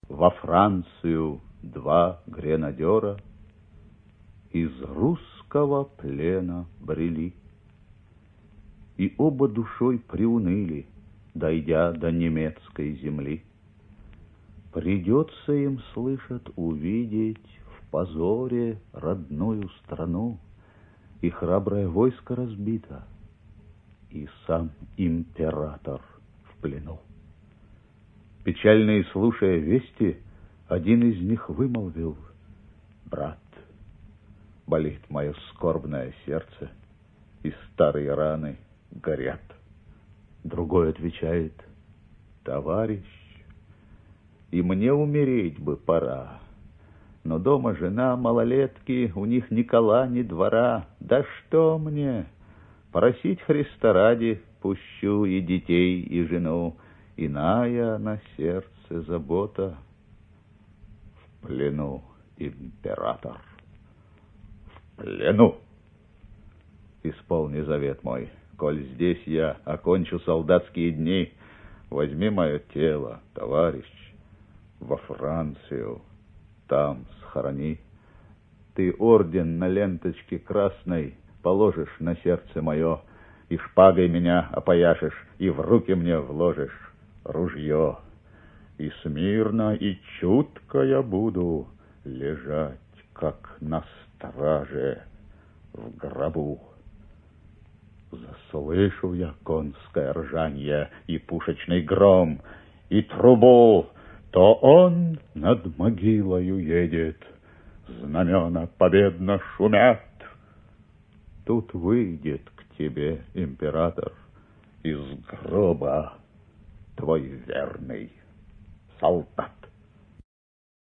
Во Францию два гренадера из русского плена брели, и оба душой приуныли, дойдя до немецкой земли. Придется им, слышат, увидеть в позоре родную страну, и храброе войско разбито, и сам император в плену. Печальные слушая вести, один из них вымолвил: «Брат, болит мое скорбное сердце, и старые раны горят». Другой отвечает: «Товарищ, и мне умереть бы пора, но дома жена, малолетки, у них ни кола, ни двора. Да что мне? Просить Христа ради пущу и детей, и жену. Иная на сердце забота. В плену император, в плену. Исполни завет мой, коль здесь я окончу солдатские дни, возьми мое тело, товарищ, во Францию, там схорони. Ты орден на ленточке красной положишь на сердце мое, и шпагой меня опояшешь, и в руки мне вложишь ружье, и смирно и чутко я буду лежать, как на страже в гробу. Заслышу я конское ржанье и пушечный гром, и трубу, то он над могилою едет, знамена победно шумят. Тут выйдет к тебе император из гроба твой верный солдат.